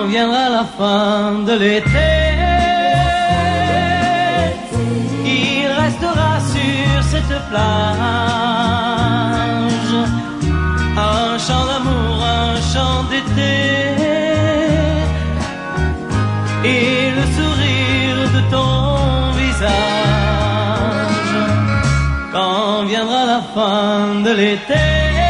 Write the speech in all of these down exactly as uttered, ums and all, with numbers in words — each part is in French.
Quand viendra la fin de l'été, il restera sur cette plage un chant d'amour, un chant d'été, et le sourire de ton visage. Quand viendra la fin de l'été,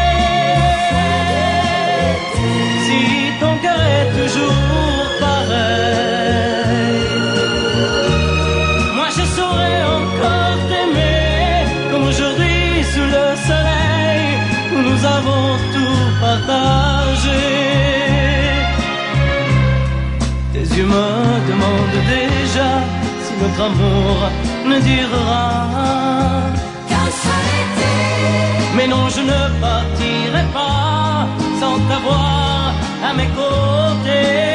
si ton cœur est toujours pareil, moi je saurai encore t'aimer comme aujourd'hui sous le soleil où nous avons tout partagé. Tes yeux me demandent déjà si notre amour ne durera qu'un seul été. Mais non, je ne partirai pas sans t'avoir à mes côtés.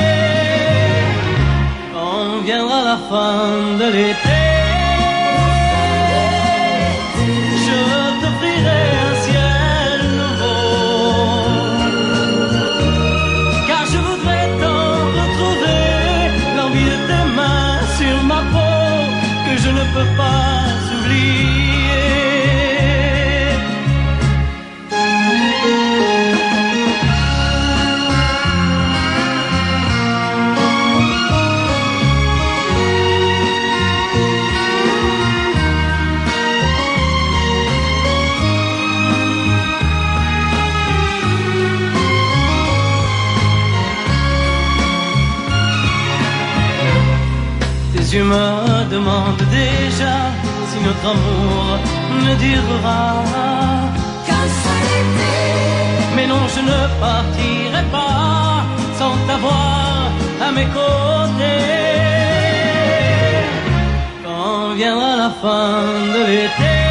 Quand viendra la fin de l'été, je t'offrirai un ciel nouveau, car je voudrais t'en retrouver, l'envie de tes mains sur ma peau que je ne peux pas oublier. Tes yeux me demandent déjà si notre amour ne durera qu'un seul été. Mais non, je ne partirai pas sans t'avoir à mes côtés. Quand viendra la fin de l'été,